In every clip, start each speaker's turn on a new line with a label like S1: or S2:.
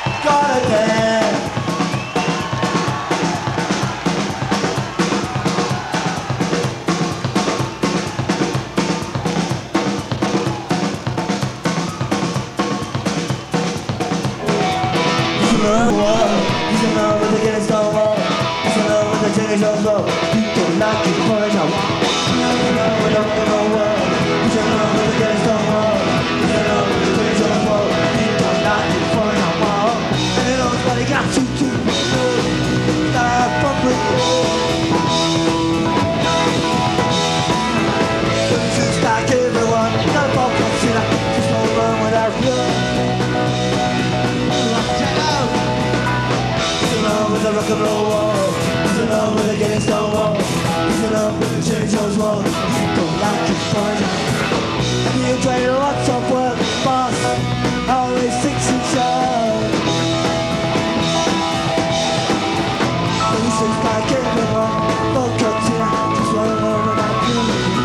S1: Gotta dance. He's in love with the getting stonewall. He's in love with the taking so slow. People like it for a job. He's in love with the rock and roll world. He's in love with the getting stonewall. He's in love with the taking so slow. People like it for a job. And he knows what he got to do. Start bumping. But it's just like everyone. Not a pop consider. Just no run without you. With the rock and roll wall. He's in love with the getting stonewall. He's in love with the chainsaws wall. You don't like it for a job. And you train lots of work, boss. Always 6 and short. But he's just like everyone. No cuts here, just wanna learn about you.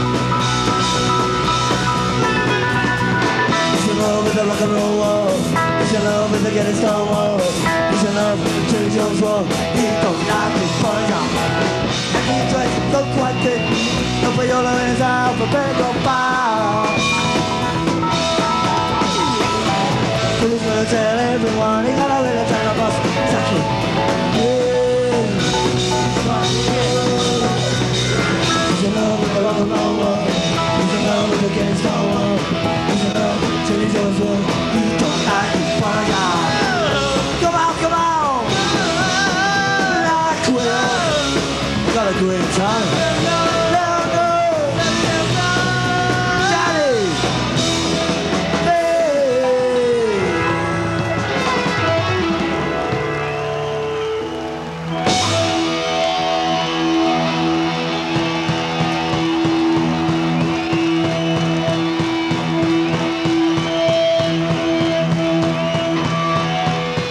S1: He's in love with the rock and roll wall. He's in love with the getting stonewall. He's in love with the chainsaws wall. He don't like it for a job. And he tries to look like it. No payola in his alphabetical file. But he's gonna tell everyone he got a little time of us. Exactly. He's in love with the rock and roll wall. He's in love with the getting stonewall. He's in love with the chainsaws wall. He don't like it for a job. Come on, come on! Got a great time.